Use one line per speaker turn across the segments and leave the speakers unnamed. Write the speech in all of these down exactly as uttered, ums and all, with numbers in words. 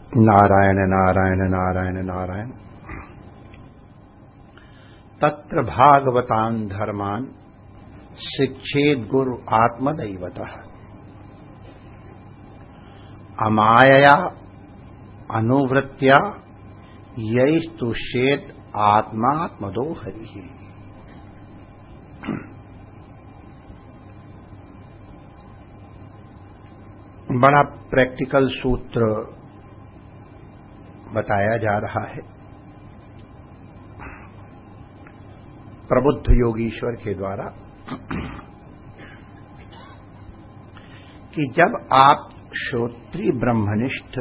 नारायण नारायण नारायण नारायण। तत्र भागवतान् धर्मान् शिक्षेद गुरु आत्मदैवतः अमायया अनुवृत्त्या यैस्तुष्येत आत्मात्मदो हरिः। बड़ा प्रैक्टिकल सूत्र बताया जा रहा है प्रबुद्ध योगीश्वर के द्वारा कि जब आप श्रोत्रीय ब्रह्मनिष्ठ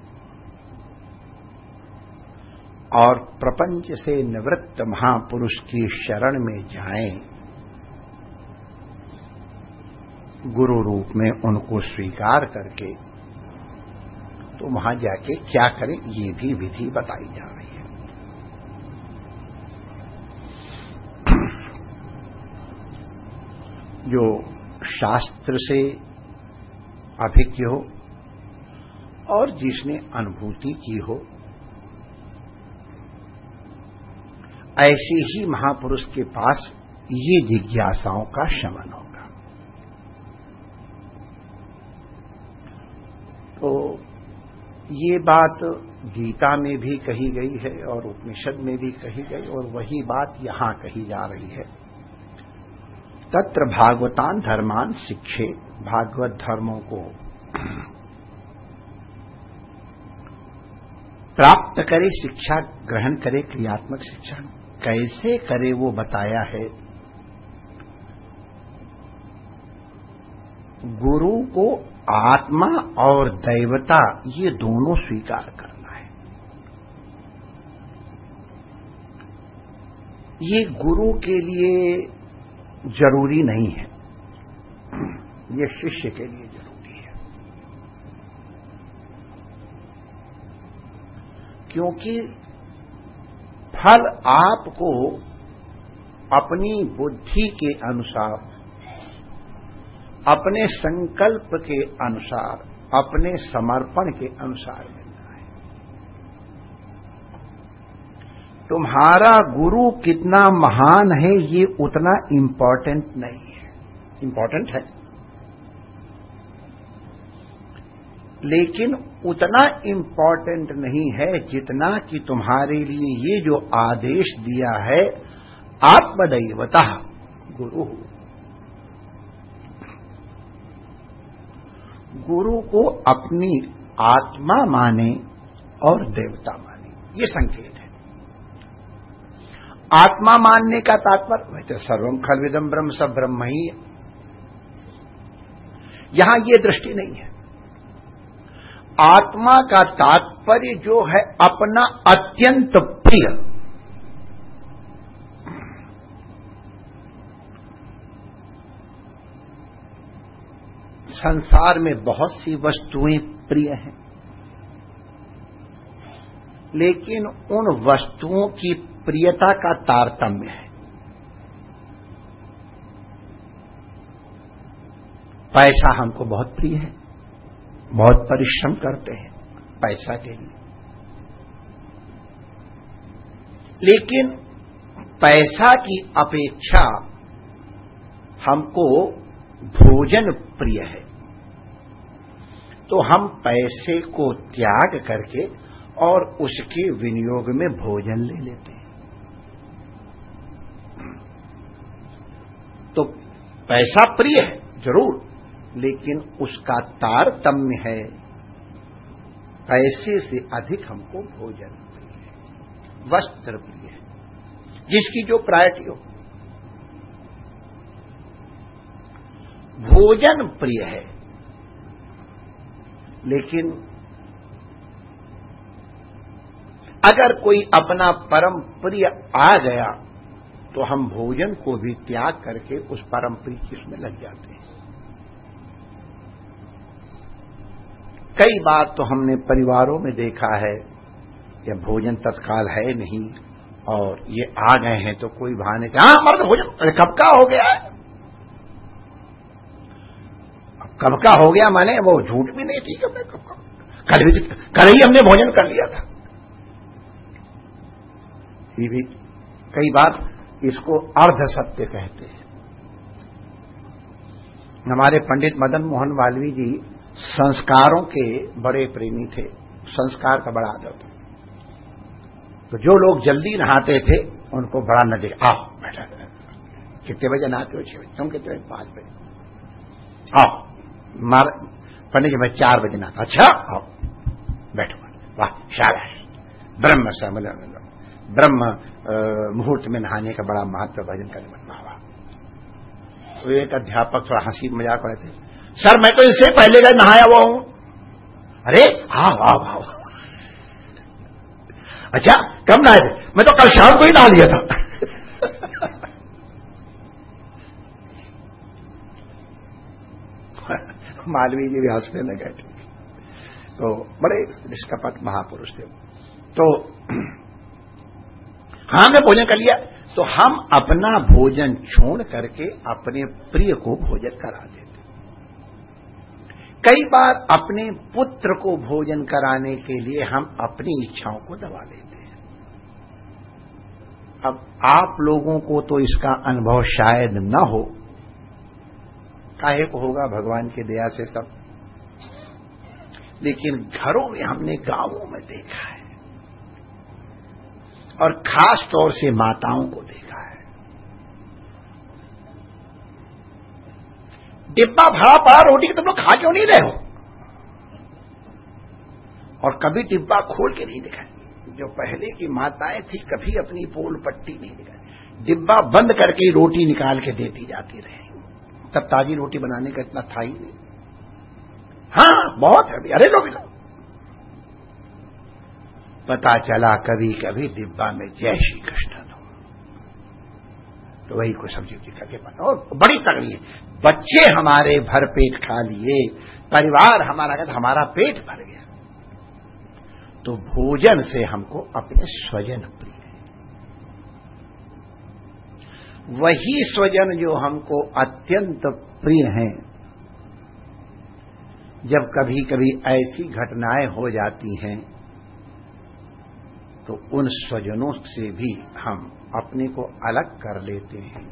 और प्रपंच से निवृत्त महापुरुष की शरण में जाएं, गुरु रूप में उनको स्वीकार करके, तो वहां जाके क्या करें, ये भी विधि बताई जा रही है। जो शास्त्र से अभिज्ञ हो और जिसने अनुभूति की हो, ऐसे ही महापुरुष के पास ये जिज्ञासाओं का शमन होगा। तो ये बात गीता में भी कही गई है और उपनिषद में भी कही गई, और वही बात यहां कही जा रही है। तत्र भागवतान धर्मान शिक्षे, भागवत धर्मों को प्राप्त करे, शिक्षा ग्रहण करे, क्रियात्मक शिक्षा कैसे करे वो बताया है। गुरु को आत्मा और दैवता ये दोनों स्वीकार करना है। ये गुरु के लिए जरूरी नहीं है, ये शिष्य के लिए जरूरी है। क्योंकि फल आपको अपनी बुद्धि के अनुसार, अपने संकल्प के अनुसार, अपने समर्पण के अनुसार मिलना है। तुम्हारा गुरु कितना महान है ये उतना इंपॉर्टेंट नहीं है। इंपॉर्टेंट है, लेकिन उतना इंपॉर्टेंट नहीं है जितना कि तुम्हारे लिए ये जो आदेश दिया है, आत्मदैवतः गुरु। गुरु को अपनी आत्मा माने और देवता माने, ये संकेत है। आत्मा मानने का तात्पर्य वैसे सर्वम खल्विदम ब्रह्म, सब ब्रह्म ही है, यहां ये दृष्टि नहीं है। आत्मा का तात्पर्य जो है अपना अत्यंत प्रिय। संसार में बहुत सी वस्तुएं प्रिय हैं, लेकिन उन वस्तुओं की प्रियता का तारतम्य है। पैसा हमको बहुत प्रिय है, बहुत परिश्रम करते हैं पैसा के लिए, लेकिन पैसा की अपेक्षा हमको भोजन प्रिय है, तो हम पैसे को त्याग करके और उसके विनियोग में भोजन ले लेते हैं। तो पैसा प्रिय है जरूर, लेकिन उसका तारतम्य है, पैसे से अधिक हमको भोजन प्रिय है, वस्त्र प्रिय है, जिसकी जो प्रायोरिटी हो। भोजन प्रिय है, लेकिन अगर कोई अपना परम प्रिय आ गया तो हम भोजन को भी त्याग करके उस परम प्रिय की उसमें लग जाते हैं। कई बार तो हमने परिवारों में देखा है कि भोजन तत्काल है नहीं और ये आ गए हैं तो कोई बहाने के, हाँ मर्द भोजन, अरे कब का हो गया है, कब का हो गया माने वो झूठ भी नहीं थी, कब का कल भी कल ही हमने भोजन कर लिया था। ये भी कई बार इसको अर्ध सत्य कहते हैं। हमारे पंडित मदन मोहन मालवीय जी संस्कारों के बड़े प्रेमी थे, संस्कार का बड़ा आदर था। तो जो लोग जल्दी नहाते थे उनको बड़ा न दे, आओ बैठा, कितने बजे नहाते हो? छह बजे। तुम कितने बजे? पांच बजे। आओ मार पंडित जी, मैं चार बजे नहाता। अच्छा आओ बैठो। वाह शाबाश, ब्रह्म सम्मेलन, ब्रह्म मुहूर्त में नहाने का बड़ा महत्व, भजन करने में। वाह। तो एक अध्यापक थोड़ा हंसी मजाक रहे थे, सर मैं तो इससे पहले का नहाया हुआ हूं। अरे हाँ वाह वाह, अच्छा कब नहाए थे? मैं तो कल शाम को ही नहा लिया था। मालवीय जी भी हंसने लगे थे। तो बड़े निष्कपट महापुरुष थे। तो हमने भोजन कर लिया, तो हम अपना भोजन छोड़ करके अपने प्रिय को भोजन करा देते। कई बार अपने पुत्र को भोजन कराने के लिए हम अपनी इच्छाओं को दबा लेते हैं। अब आप लोगों को तो इसका अनुभव शायद न हो, काहे को होगा, भगवान की दया से सब, लेकिन घरों में हमने, गांवों में देखा है, और खास तौर से माताओं को देखा है। डिब्बा भरा पड़ा रोटी के, तुम लोग खा क्यों नहीं रहे हो? और कभी डिब्बा खोल के नहीं दिखाई। जो पहले की माताएं थी कभी अपनी पोल पट्टी नहीं दिखाई, डिब्बा बंद करके ही रोटी निकाल के देती जाती रही। तब ताजी रोटी बनाने का इतना था ही नहीं। हाँ बहुत है, अरे लो भी लो। पता चला कभी कभी डिब्बा में जय श्री कृष्ण था, तो वही को सब्जी दिखा के पता। और बड़ी तगड़ी है, बच्चे हमारे भर पेट खा लिए, परिवार हमारा कहता हमारा पेट भर गया। तो भोजन से हमको अपने स्वजन प्रिय है, वही स्वजन जो हमको अत्यंत प्रिय हैं। जब कभी कभी ऐसी घटनाएं हो जाती हैं तो उन स्वजनों से भी हम अपने को अलग कर लेते हैं,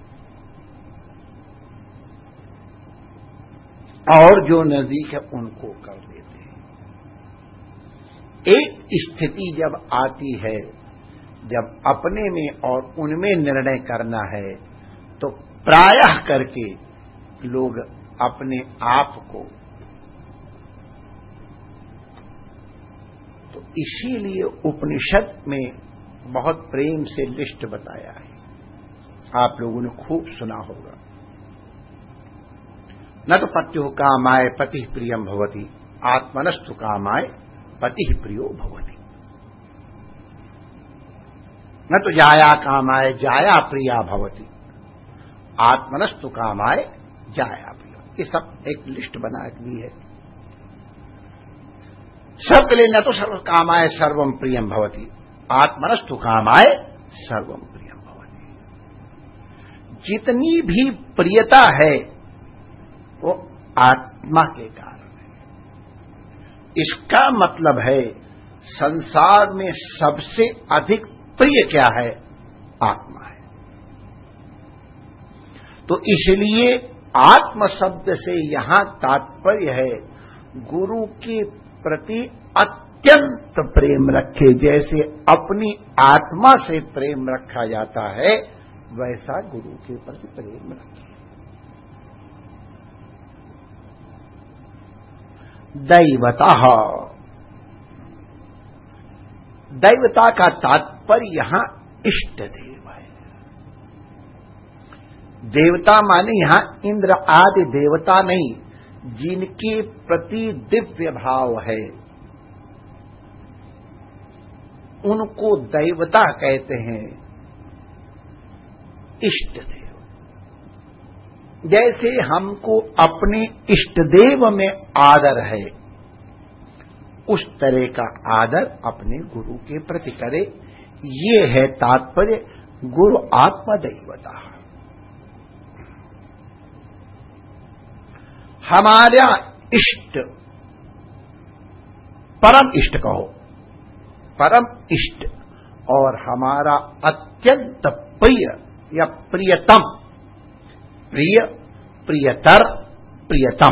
और जो नजदीक है उनको कर लेते हैं। एक स्थिति जब आती है जब अपने में और उनमें निर्णय करना है, तो प्रायः करके लोग अपने आप को, तो इसीलिए उपनिषद में बहुत प्रेम से लिस्ट बताया है, आप लोगों ने खूब सुना होगा। न तो पत्युः कामाय पति प्रियम भवति, आत्मनस्तु कामाय पति प्रियो भवति। न तो जाया कामाय जाया प्रिया भवति, आत्मनस्तु कामाय जाया प्रियो। ये सब एक लिस्ट बना दी है सबके लिए। न तो सर्व कामाय सर्वम प्रियम भवति, आत्मनस्तु कामाय सर्वम प्रियम भवति। जितनी भी प्रियता है वो आत्मा के कारण है। इसका मतलब है संसार में सबसे अधिक प्रिय क्या है? आत्मा है। तो इसलिए आत्म शब्द से यहां तात्पर्य है गुरु के प्रति अत्यंत प्रेम रखे। जैसे अपनी आत्मा से प्रेम रखा जाता है, वैसा गुरु के प्रति प्रेम रखे। दैवता, दैवता का तात्पर्य यहां इष्ट देव है। देवता माने यहां इंद्र आदि देवता नहीं, जिनके प्रति दिव्य भाव है उनको दैवता कहते हैं, इष्ट देव। जैसे हमको अपने इष्ट देव में आदर है, उस तरह का आदर अपने गुरु के प्रति करे। ये है तात्पर्य गुरु आत्मदैवता। हमारा इष्ट परम इष्ट कहो, परम इष्ट और हमारा अत्यंत प्रिय या प्रियतम, प्रिय, प्रियतर, प्रियतम,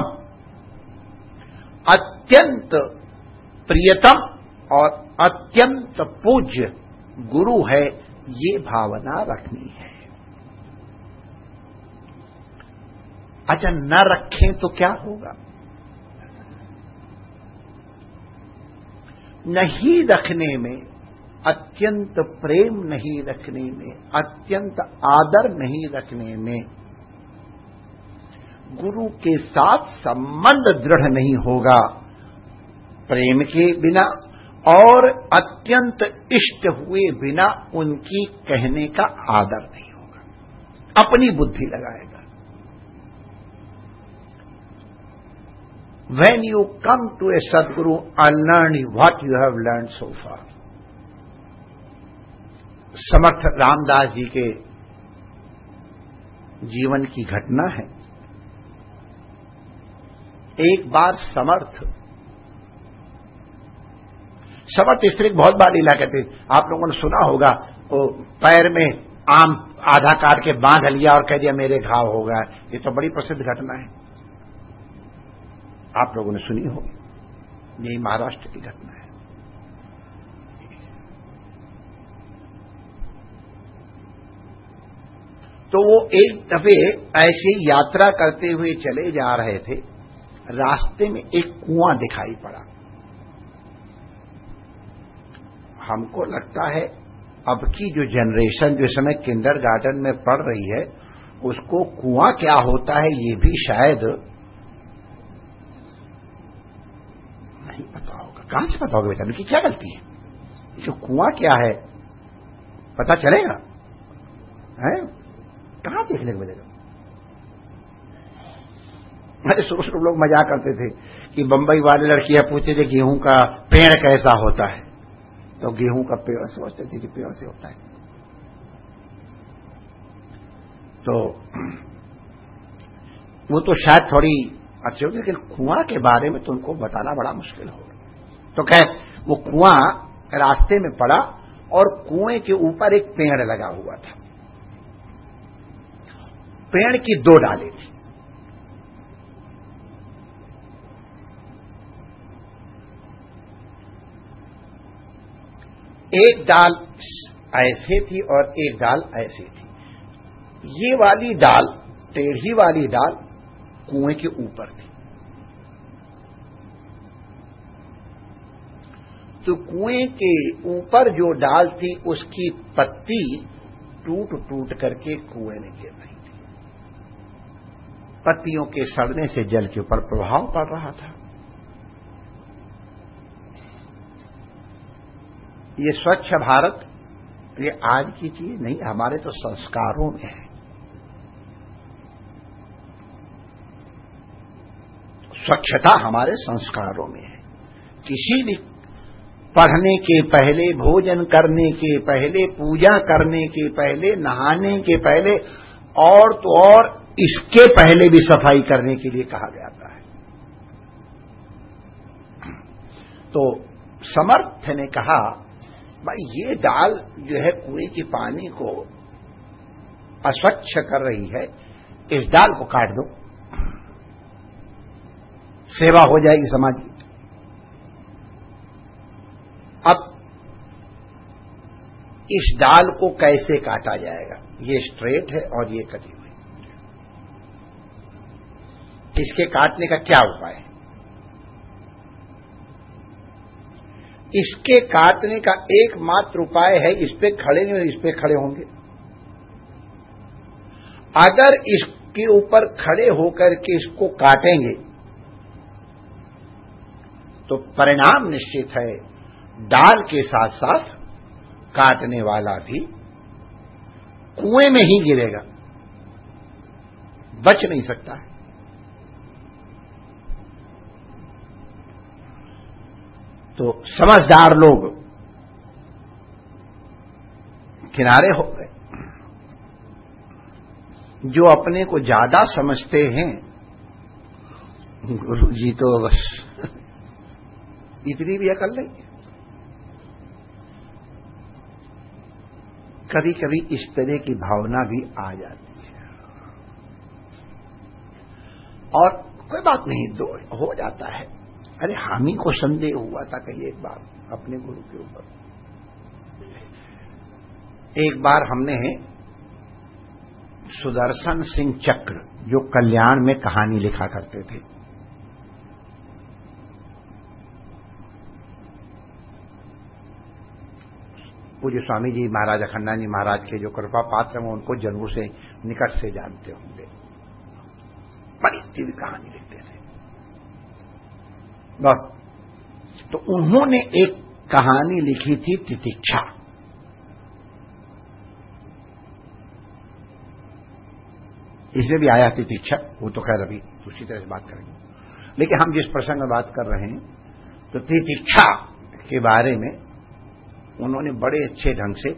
अत्यंत प्रियतम और अत्यंत पूज्य गुरु है, ये भावना रखनी है। अच्छा, न रखें तो क्या होगा? नहीं रखने में, अत्यंत प्रेम नहीं रखने में, अत्यंत आदर नहीं रखने में गुरु के साथ संबंध दृढ़ नहीं होगा प्रेम के बिना, और अत्यंत इष्ट हुए बिना उनकी कहने का आदर नहीं होगा, अपनी बुद्धि लगाएगा। When you come to a Sadguru and learn what you have learned so far, Samarth Ramdas ji के जीवन की घटना है। एक बार समर्थ समर्थ स्त्री बहुत बार लीला कहते, आप लोगों ने सुना होगा, वो पैर में आम आधा काट के बांध लिया और कह दिया मेरे घाव हो गया। ये तो बड़ी प्रसिद्ध घटना है, आप लोगों ने सुनी होगी, यही महाराष्ट्र की घटना है। तो वो एक दफे ऐसी यात्रा करते हुए चले जा रहे थे, रास्ते में एक कुआं दिखाई पड़ा। हमको लगता है अब की जो जनरेशन जो समय किंडरगार्टन में पढ़ रही है, उसको कुआं क्या होता है ये भी शायद नहीं पता होगा। कहां से पता होगा बेटा, उनकी क्या गलती है? कि कुआं क्या है पता चलेगा, है? कहां देखने को मिलेगा? अरे शुरू शुरू लोग मजाक करते थे कि बंबई वाले लड़कियां पूछते थे गेहूं का पेड़ कैसा होता है, तो गेहूं का पेड़ सोचते थे कि पेड़ से होता है। तो वो तो शायद थोड़ी अच्छी होगी, लेकिन कुआं के बारे में तो उनको बताना बड़ा मुश्किल होगा। तो खैर वो कुआं रास्ते में पड़ा और कुएं के ऊपर एक पेड़ लगा हुआ था। पेड़ की दो डालें थी, एक डाल ऐसे थी और एक डाल ऐसे थी। ये वाली डाल, टेढ़ी वाली डाल कुएं के ऊपर थी। तो कुएं के ऊपर जो डाल थी उसकी पत्ती टूट टूट करके कुएं में गिर रही थी। पत्तियों के सड़ने से जल के ऊपर प्रभाव पड़ रहा था। ये स्वच्छ भारत ये आज की चीज नहीं, हमारे तो संस्कारों में है। स्वच्छता हमारे संस्कारों में है। किसी भी पढ़ने के पहले, भोजन करने के पहले, पूजा करने के पहले, नहाने के पहले और तो और इसके पहले भी सफाई करने के लिए कहा जाता है। तो समर्थ ने कहा भाई ये डाल जो है कुएं के पानी को अस्वच्छ कर रही है, इस डाल को काट दो, सेवा हो जाएगी समाज की। अब इस डाल को कैसे काटा जाएगा? ये स्ट्रेट है और ये कटी हुई, इसके काटने का क्या उपाय है? इसके काटने का एकमात्र उपाय है, इस पे खड़े नहीं, इस पे खड़े होंगे। अगर इसके ऊपर खड़े होकर के इसको काटेंगे तो परिणाम निश्चित है, डाल के साथ साथ काटने वाला भी कुएं में ही गिरेगा, बच नहीं सकता है। तो समझदार लोग किनारे हो गए। जो अपने को ज्यादा समझते हैं, गुरु जी तो बस इतनी भी अकल नहीं है। कभी कभी इस तरह की भावना भी आ जाती है, और कोई बात नहीं, दो हो जाता है। अरे हम ही को संदेह हुआ था कहीं एक बार अपने गुरु के ऊपर। एक बार हमने सुदर्शन सिंह चक्र, जो कल्याण में कहानी लिखा करते थे, पूज्य स्वामी जी महाराज अखंडानंद महाराज के जो कृपा पात्र हैं, उनको जन्मों से निकट से जानते होंगे, बड़ी दिव्य कहानी लिखते थे बहुत। तो उन्होंने एक कहानी लिखी थी तितिक्षा। इसमें भी आया तितिक्षा, वो तो खैर अभी उसी तरह से बात करेंगे, लेकिन हम जिस प्रसंग में बात कर रहे हैं, तो तितिक्षा के बारे में उन्होंने बड़े अच्छे ढंग से,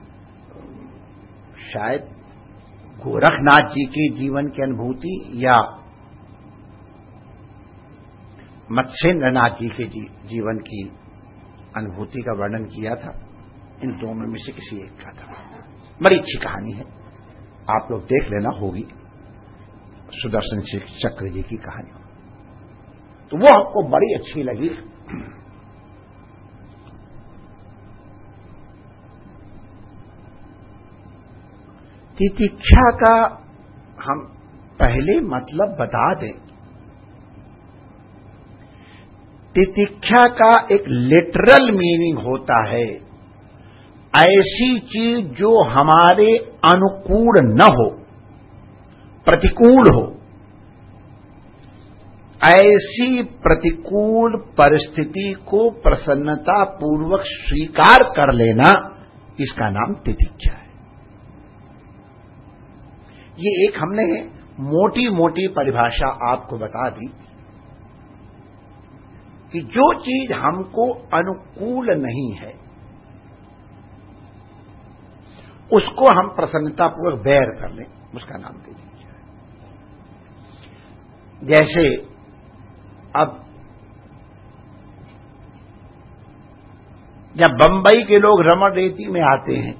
शायद गोरखनाथ जी के जीवन की अनुभूति या मत्स्येंद्रनाथ जी के जी, जीवन की अनुभूति का वर्णन किया था। इन दोनों में से किसी एक का था। बड़ी अच्छी कहानी है, आप लोग देख लेना, होगी सुदर्शन चक्र जी की कहानी। तो वो आपको बड़ी अच्छी लगी। तितिक्षा का हम पहले मतलब बता दें। तितिक्षा का एक लिटरल मीनिंग होता है ऐसी चीज जो हमारे अनुकूल न हो, प्रतिकूल हो। ऐसी प्रतिकूल परिस्थिति को प्रसन्नता पूर्वक स्वीकार कर लेना, इसका नाम तितिक्षा है। ये एक हमने मोटी मोटी परिभाषा आपको बता दी कि जो चीज हमको अनुकूल नहीं है, उसको हम प्रसन्नतापूर्वक बैर कर लें, उसका नाम तितिक्षा है। जैसे अब जब बंबई के लोग रमण रेती में आते हैं,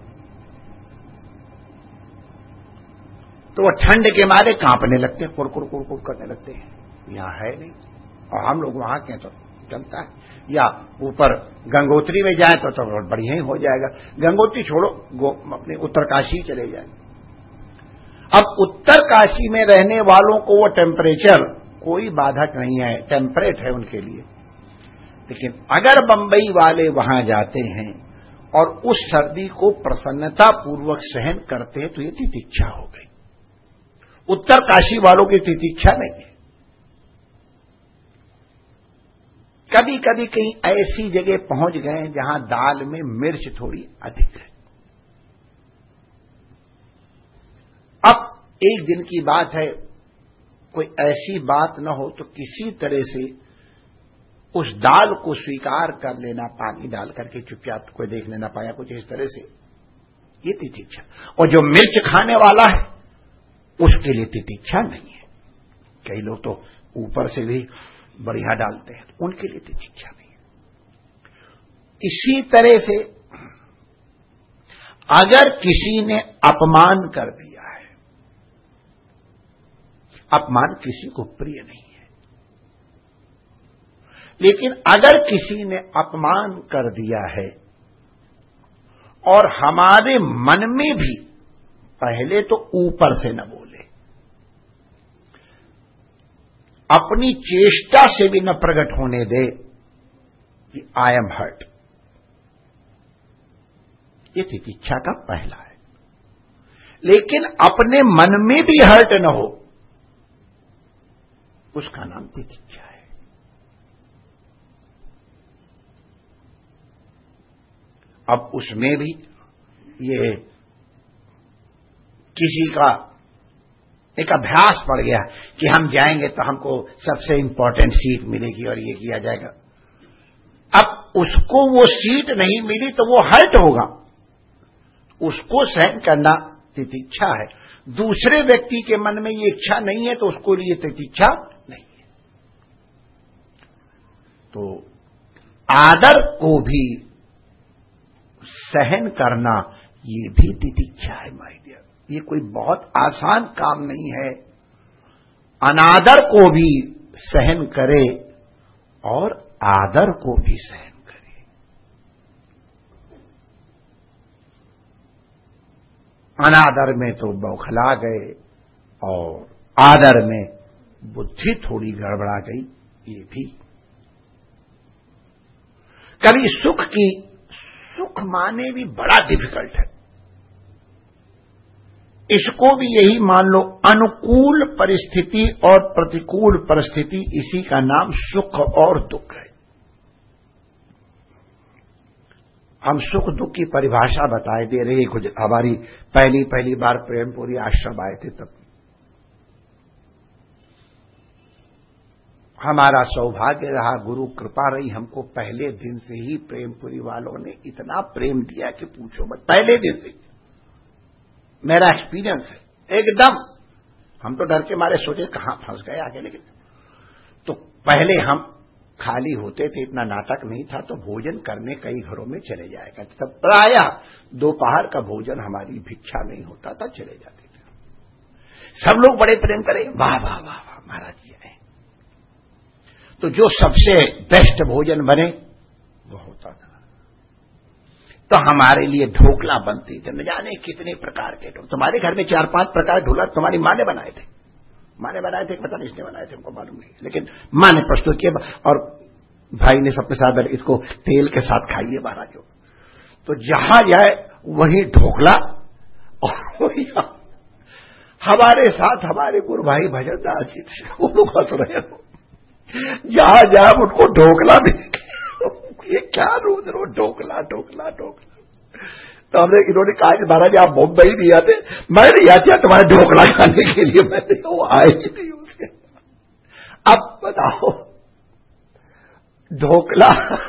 तो वो ठंड के मारे कांपने लगते हैं, कुरकुर कुरकुर करने लगते हैं। यहां है नहीं, और हम लोग वहां के तो चलता है। या ऊपर गंगोत्री में जाए तो, तो बढ़िया ही हो जाएगा। गंगोत्री छोड़ो, अपने उत्तरकाशी चले जाए। अब उत्तरकाशी में रहने वालों को वो टेम्परेचर कोई बाधक नहीं है, टेम्परेट है उनके लिए। लेकिन अगर बंबई वाले वहां जाते हैं और उस सर्दी को प्रसन्नता पूर्वक सहन करते हैं, तो ये तितिक्षा हो गई। उत्तरकाशी वालों की तितिक्षा नहीं है। कभी कभी कहीं ऐसी जगह पहुंच गए जहां दाल में मिर्च थोड़ी अधिक है। अब एक दिन की बात है, कोई ऐसी बात न हो तो किसी तरह से उस दाल को स्वीकार कर लेना, पानी डाल करके चुपचाप, कोई देखने ना पाया, कुछ इस तरह से, ये तितिक्षा। और जो मिर्च खाने वाला है उसके लिए तितिक्षा नहीं है। कई लोग तो ऊपर से भी बढ़िया डालते हैं, उनके लिए तितिक्षा नहीं है। इसी तरह से अगर किसी ने अपमान कर दिया है, अपमान किसी को प्रिय नहीं है, लेकिन अगर किसी ने अपमान कर दिया है और हमारे मन में भी पहले तो ऊपर से न बोले, अपनी चेष्टा से भी न प्रकट होने दे कि आई एम हर्ट, ये तितिक्षा का पहला है। लेकिन अपने मन में भी हर्ट न हो, उसका नाम तितिक्षा है। अब उसमें भी ये किसी का एक अभ्यास पड़ गया कि हम जाएंगे तो हमको सबसे इंपॉर्टेंट सीट मिलेगी और ये किया जाएगा। अब उसको वो सीट नहीं मिली तो वो हर्ट होगा, उसको सहन करना तितिक्षा है। दूसरे व्यक्ति के मन में ये इच्छा नहीं है तो उसको लिए तितिक्षा नहीं है। तो आदर को भी सहन करना, ये भी तितिक्षा है माय डियर। ये कोई बहुत आसान काम नहीं है। अनादर को भी सहन करे और आदर को भी सहन करे। अनादर में तो बौखला गए और आदर में बुद्धि थोड़ी गड़बड़ा गई, ये भी। कभी सुख की सुख माने भी बड़ा डिफिकल्ट है। इसको भी यही मान लो, अनुकूल परिस्थिति और प्रतिकूल परिस्थिति, इसी का नाम सुख और दुख है। हम सुख दुख की परिभाषा बताए दे रहे। कुछ हमारी पहली पहली बार प्रेमपुरी आश्रम आए थे तब हमारा सौभाग्य रहा, गुरु कृपा रही, हमको पहले दिन से ही प्रेमपुरी वालों ने इतना प्रेम दिया कि पूछो मत। पहले दिन से मेरा एक्सपीरियंस है एकदम। हम तो डर के मारे सोचे कहां फंस गए आगे, लेकिन तो पहले हम खाली होते थे, इतना नाटक नहीं था, तो भोजन करने कई घरों में चले जाया करते। तब प्रायः दोपहर का भोजन हमारी भिक्षा नहीं होता था, चले जाते थे। सब लोग बड़े प्रेम करें, वाह वाह वाह वाह महाराज जी आए। तो जो सबसे बेस्ट भोजन बने वो होता था। तो हमारे लिए ढोकला बनती थे, न जाने कितने प्रकार के ढोकला। तुम्हारे घर में चार पांच प्रकार ढोकला तुम्हारी मां ने बनाए थे। मां ने बनाए थे, पता नहीं इसने बनाए थे, हमको मालूम नहीं, लेकिन मां ने प्रस्तुत किया। और भाई ने सबके साथ इसको तेल के साथ खाइए महाराज। तो जहां जाए वही ढोकला। और वही हमारे साथ हमारे गुरु भाई भजनदास जी थे, वो लोग हंस रहे हो। जहां जहां उनको ढोकला मिले, ये क्या रोज रोज ढोकला ढोकला ढोकला। तो हमने इन्होंने कहा कि महाराज आप मुंबई नहीं आते, मैं नहीं आती तुम्हारे ढोकला खाने के लिए। मैंने वो आए ही नहीं उसके। अब बताओ, ढोकला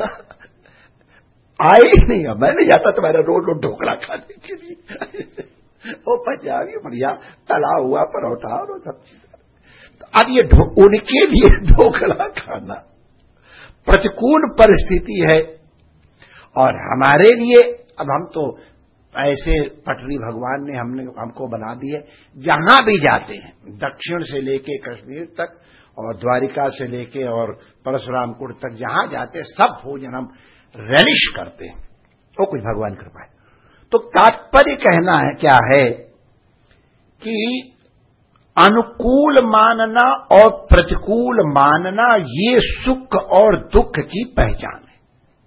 आए ही नहीं, मैं नहीं जाता तुम्हारा रोज रोज ढोकला खाने के लिए। वो पंजाबी बढ़िया तला हुआ परोठा और सब चीज। अब ये उनके लिए ढोकला खाना प्रतिकूल परिस्थिति है, और हमारे लिए अब हम तो ऐसे पटरी भगवान ने हमने हमको बना दी है। जहां भी जाते हैं, दक्षिण से लेके कश्मीर तक और द्वारिका से लेके और परशुराम कुंड तक, जहां जाते सब भोजन हम रेलिश करते हैं। वो कुछ भगवान कृपा है। तो तात्पर्य कहना है क्या है कि अनुकूल मानना और प्रतिकूल मानना ये सुख और दुख की पहचान है।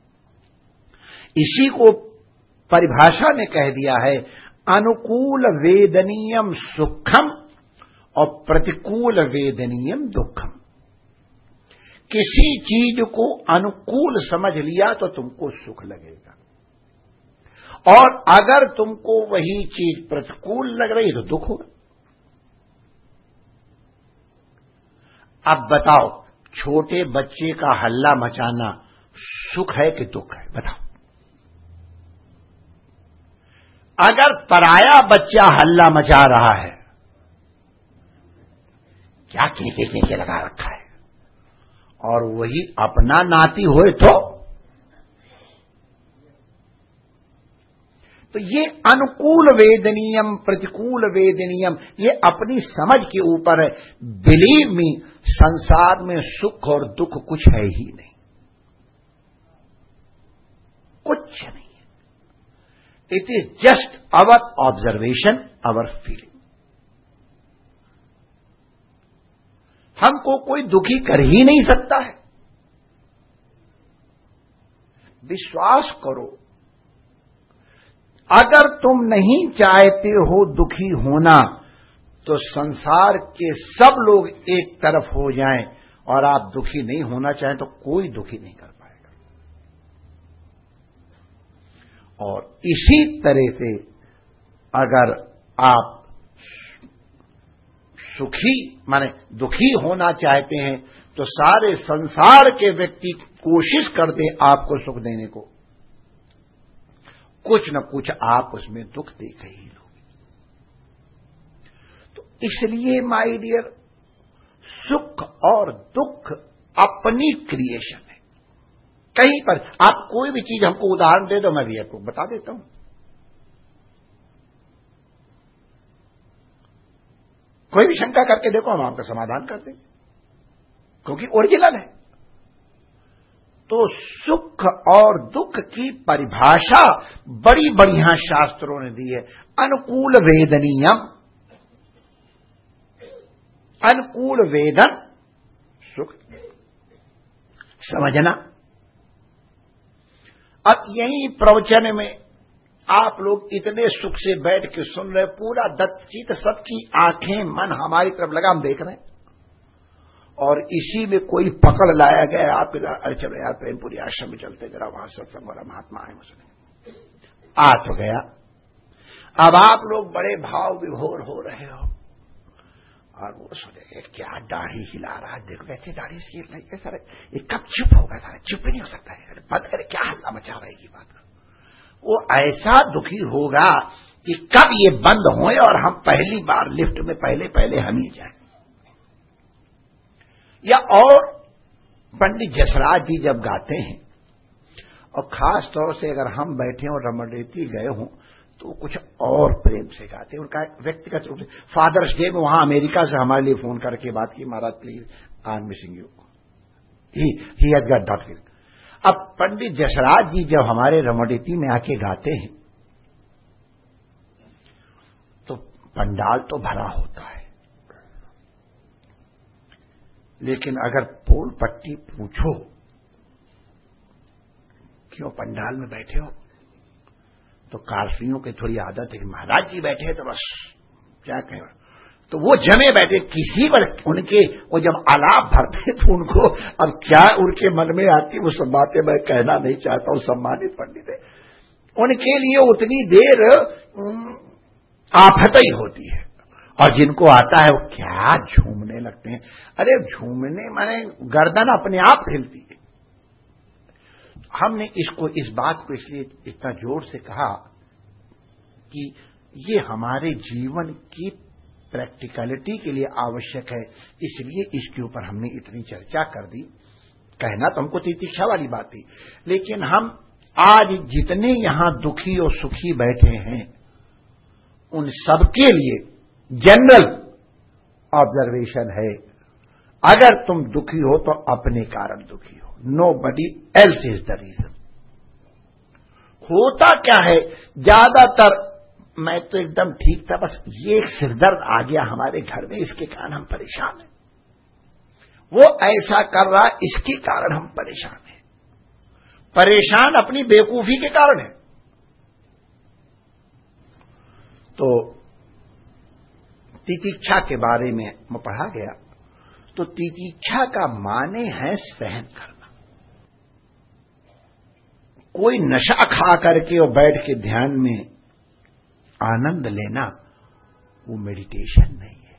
इसी को परिभाषा में कह दिया है, अनुकूल वेदनीयम सुखम और प्रतिकूल वेदनीयम दुखम। किसी चीज को अनुकूल समझ लिया तो तुमको सुख लगेगा, और अगर तुमको वही चीज प्रतिकूल लग रही तो दुख होगा। अब बताओ, छोटे बच्चे का हल्ला मचाना सुख है कि दुख है? बताओ। अगर पराया बच्चा हल्ला मचा रहा है, क्या केके केके लगा रखा है, और वही अपना नाती होए तो तो ये अनुकूल वेदनीयम प्रतिकूल वेदनीयम ये अपनी समझ के ऊपर है। बिलीव मी, संसार में सुख और दुख कुछ है ही नहीं, कुछ नहीं है। It is just our observation, our feeling. हमको कोई दुखी कर ही नहीं सकता है। विश्वास करो, अगर तुम नहीं चाहते हो दुखी होना, तो संसार के सब लोग एक तरफ हो जाएं और आप दुखी नहीं होना चाहें तो कोई दुखी नहीं कर पाएगा। और इसी तरह से अगर आप सुखी माने दुखी होना चाहते हैं तो सारे संसार के व्यक्ति कोशिश करते हैं आपको सुख देने को, कुछ न कुछ आप उसमें दुख देख ही लोगे। तो इसलिए माय डियर, सुख और दुख अपनी क्रिएशन है। कहीं पर आप कोई भी चीज हमको उदाहरण दे दो, मैं भी आपको बता देता हूं। कोई भी शंका करके देखो, हम आपका समाधान कर देंगे, क्योंकि ओरिजिनल है। तो सुख और दुख की परिभाषा बड़ी बढ़िया शास्त्रों ने दी है। अनुकूल वेदनीयम, अनुकूल वेदन सुख समझना। अब यही प्रवचन में आप लोग इतने सुख से बैठ के सुन रहे, पूरा दत्तचित सबकी आंखें मन हमारी तरफ लगा, हम देख रहे हैं, और इसी में कोई पकड़ लाया गया। आप इधर, अरे चलो यार प्रेमपुरी आश्रम में चलते, जरा वहां सत्संग वाला महात्मा आए, मुझे आ तो गया। अब आप लोग बड़े भाव विभोर हो रहे हो, और वो सोचे क्या दाढ़ी हिला रहा है, देखो कैसे दाढ़ी से हिल रही है, सर ये कब चुप होगा, सर चुप ही नहीं हो सकता है, बंद करे, क्या हल्ला मचा रही की बात। वो ऐसा दुखी होगा कि कब ये बंद होए और हम पहली बार लिफ्ट में पहले पहले हम ही जाए। या और पंडित जसराज जी जब गाते हैं, और खास तौर से अगर हम बैठे और रमणरेती गए हों, तो कुछ और प्रेम से गाते हैं। उनका व्यक्तिगत रूप से फादर्स डे में वहां अमेरिका से हमारे लिए फोन करके बात की, Maharaj please I am missing you, he has got that feel. अब पंडित जसराज जी जब हमारे रमणरेती में आके गाते हैं, तो पंडाल तो भरा होता है, लेकिन अगर पोल पट्टी पूछो क्यों पंडाल में बैठे हो, तो कारफियों की थोड़ी आदत है कि महाराज जी बैठे हैं तो बस क्या कहें, तो वो जमे बैठे किसी पर उनके, वो जब आलाप भरते तो उनको अब क्या उनके मन में आती वो सब बातें मैं कहना नहीं चाहता हूं। सम्मानित पंडित है, उनके लिए उतनी देर आफत ही होती है, और जिनको आता है वो क्या झूमने लगते हैं। अरे झूमने माने गर्दन अपने आप हिलती है। हमने इसको, इस बात को इसलिए इतना जोर से कहा कि ये हमारे जीवन की प्रैक्टिकलिटी के लिए आवश्यक है, इसलिए इसके ऊपर हमने इतनी चर्चा कर दी। कहना तो हमको तितिक्षा वाली बात थी, लेकिन हम आज जितने यहां दुखी और सुखी बैठे हैं, उन सबके लिए जनरल ऑब्जर्वेशन है, अगर तुम दुखी हो तो अपने कारण दुखी हो, nobody else is the reason. होता क्या है, ज्यादातर मैं तो एकदम ठीक था, बस ये एक सिरदर्द आ गया हमारे घर में, इसके कारण हम परेशान हैं, वो ऐसा कर रहा इसके कारण हम परेशान हैं। परेशान अपनी बेवकूफी के कारण है। तो तितिक्षा के बारे में मैं पढ़ा गया, तो तितिक्षा का माने है सहन करना। कोई नशा खा करके और बैठ के ध्यान में आनंद लेना, वो मेडिटेशन नहीं है।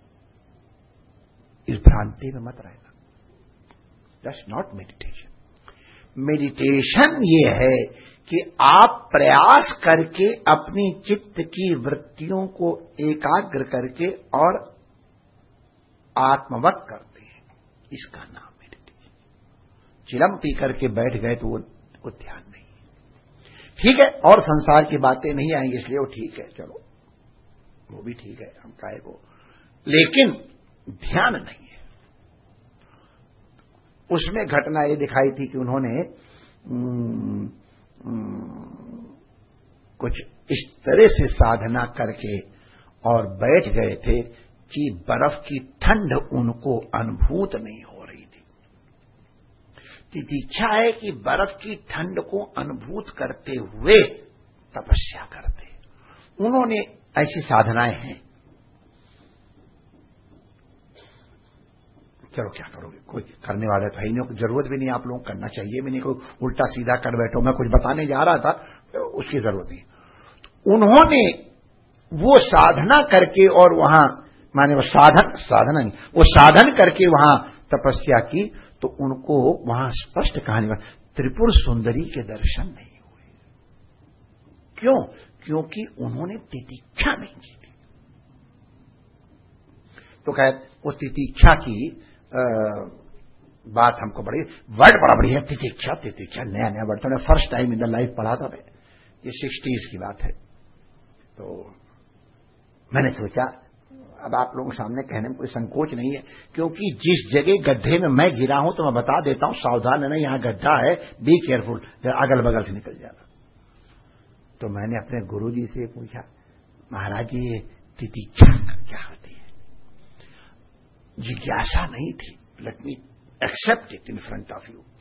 इस भ्रांति में मत रहना, दैट्स नॉट मेडिटेशन। मेडिटेशन ये है कि आप प्रयास करके अपनी चित्त की वृत्तियों को एकाग्र करके और आत्मवत करते हैं, इसका नाम मेडिटेशन। चिलम पी करके बैठ गए तो वो, वो ध्यान नहीं है। ठीक है, और संसार की बातें नहीं आएंगी इसलिए वो ठीक है, चलो वो भी ठीक है, हम काहे को, लेकिन ध्यान नहीं है। उसमें घटना ये दिखाई थी कि उन्होंने न, कुछ इस तरह से साधना करके और बैठ गए थे कि बर्फ की ठंड उनको अनुभूत नहीं हो रही थी। तितिक्षा है कि बर्फ की ठंड को अनुभूत करते हुए तपस्या करते। उन्होंने ऐसी साधनाएं हैं, चलो क्या करोगे, कोई करने वाला था ही नहीं, जरूरत भी नहीं, आप लोगों को करना चाहिए भी नहीं, कोई उल्टा सीधा कर बैठो। मैं कुछ बताने जा रहा था, उसकी जरूरत नहीं। तो उन्होंने वो साधना करके और वहां माने वो साधन साधना नहीं वो साधन करके वहां तपस्या की, तो उनको वहां स्पष्ट कहानी त्रिपुर सुंदरी के दर्शन नहीं हुए। क्यों? क्योंकि उन्होंने तितिक्षा नहीं की थी। तो कहे वो तितिक्षा की बात हमको बड़ी वर्ड बड़ा बढ़िया, तितिक्षा तितिक्षा नया नया वर्ड था, first time in the life पढ़ा था मैं, ये सिक्सटीज की बात है। तो मैंने सोचा अब आप लोगों के सामने कहने में कोई संकोच नहीं है, क्योंकि जिस जगह गड्ढे में मैं गिरा हूं तो मैं बता देता हूं, सावधान है ना, यहां गड्ढा है, बी केयरफुल, अगल बगल से निकल जाना। तो मैंने अपने गुरुजी से पूछा, महाराज जी ये तितिक्षा क्या होती है? जिज्ञासा नहीं थी, let me accept it in front of you.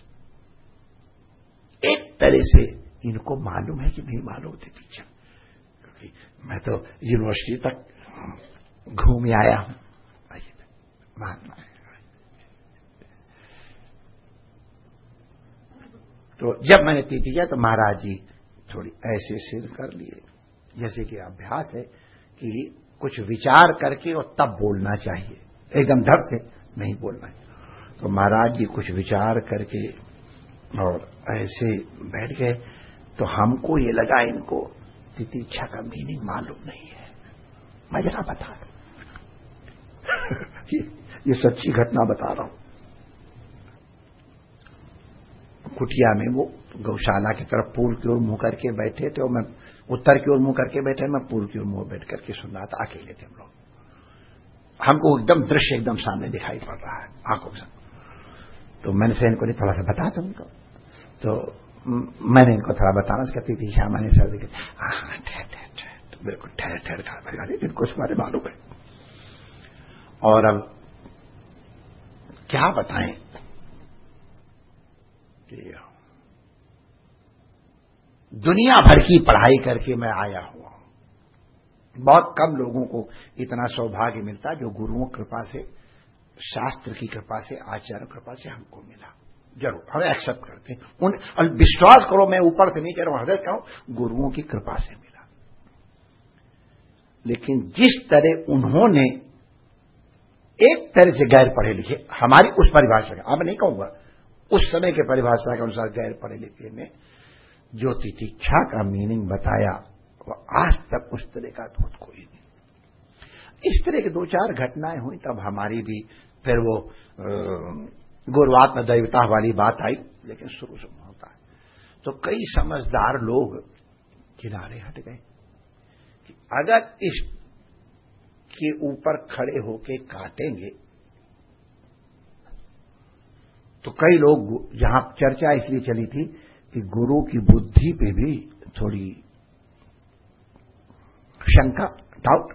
एक तरह से इनको मालूम है कि नहीं मालूम तितिक्षा, क्योंकि मैं तो यूनिवर्सिटी तक घूम आया हूं। महात्मा तो जब मैंने तितिक्षा तो महाराज जी थोड़ी ऐसे सिर कर लिए, जैसे कि अभ्यास है कि कुछ विचार करके और तब बोलना चाहिए, एकदम धड़ से नहीं बोलना है। तो महाराज जी कुछ विचार करके और ऐसे बैठ गए। तो हमको ये लगा इनको तितिक्षा का मीनिंग मालूम नहीं है। मैं जरा बता रहा ये, ये सच्ची घटना बता रहा हूं। कुटिया में वो गौशाला की तरफ पूर्व की ओर मुंह करके बैठे थे, और मैं उत्तर की ओर मुंह करके बैठे, मैं पूर्व की ओर मुंह बैठ करके सुन रहा था। अकेले थे हम लोग, हमको एकदम दृश्य एकदम सामने दिखाई पड़ रहा है आंखों से। तो मैंने फिर इनको थोड़ा सा बता दूं उनको, तो मैंने इनको थोड़ा बताना कहती थी श्यामा ने सर देखे, हाँ ठहर ठहर ठहर, तो मेरे को ठहर ठहर कहा बता, इनको इस बारे मालूम है। और अब क्या बताएं कि दुनिया भर की पढ़ाई करके मैं आया हुआ हूं। बहुत कम लोगों को इतना सौभाग्य मिलता जो गुरुओं कृपा से, शास्त्र की कृपा से, आचार्य कृपा से हमको मिला। जरूर हम एक्सेप्ट करते हैं उन, और विश्वास करो, मैं ऊपर से नहीं कह रहा हूं, हृदय कह रहा हूं, गुरुओं की कृपा से मिला। लेकिन जिस तरह उन्होंने एक तरह से गैर पढ़े लिखे, हमारी उस परिभाषा का, अब नहीं कहूंगा, उस समय के परिभाषा के अनुसार गैर पढ़े लिखे ने जो तितिक्षा का मीनिंग बताया, वो आज तक उस तरह का दूध कोई नहीं। इस तरह की दो चार घटनाएं हुई, तब हमारी भी फिर वो गुरुआत्म दैवता वाली बात आई, लेकिन शुरू से होता है। तो कई समझदार लोग किनारे हट गए कि अगर इस के ऊपर खड़े होके काटेंगे तो कई लोग, जहां चर्चा इसलिए चली थी कि गुरु की बुद्धि पे भी थोड़ी शंका, डाउट,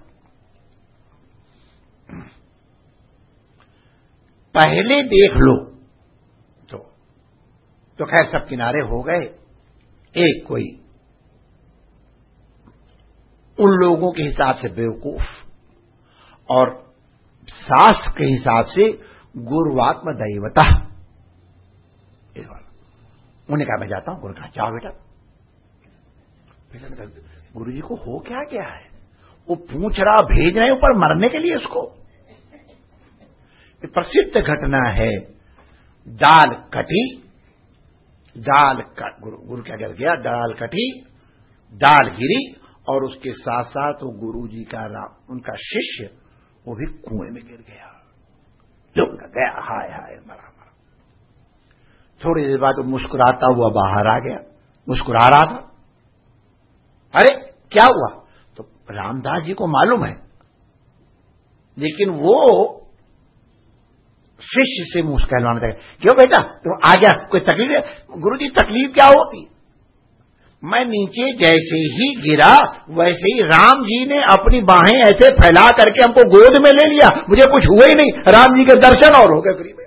पहले देख लो तो तो खैर सब किनारे हो गए। एक कोई उन लोगों के हिसाब से बेवकूफ और शास्त्र के हिसाब से गुरुआत्म दैवता, उन्हें कहा मैं जाता हूं। गुरु कहा जाओ बेटा। गुरु जी को हो क्या क्या है, वो पूछ रहा, भेज रहे ऊपर मरने के लिए उसको। ये प्रसिद्ध घटना है, दाल कटी, दाल कट, गुरु, गुरु क्या कर गया, दाल कटी, दाल गिरी, और उसके साथ साथ वो गुरु जी का उनका शिष्य वो भी कुएं में गिर गया, जो गया, हाय हाय मरा मरा। थोड़ी देर बाद वो मुस्कुराता हुआ बाहर आ गया, मुस्कुरा रहा था। अरे क्या हुआ? तो रामदास जी को मालूम है, लेकिन वो शिष्य से मुंह कहलवाना था, क्यों बेटा तुम आ गया, कोई तकलीफ है? गुरुजी तकलीफ क्या होती, मैं नीचे जैसे ही गिरा वैसे ही राम जी ने अपनी बाहें ऐसे फैला करके हमको गोद में ले लिया, मुझे कुछ हुआ ही नहीं, राम जी के दर्शन और हो गए फ्री में।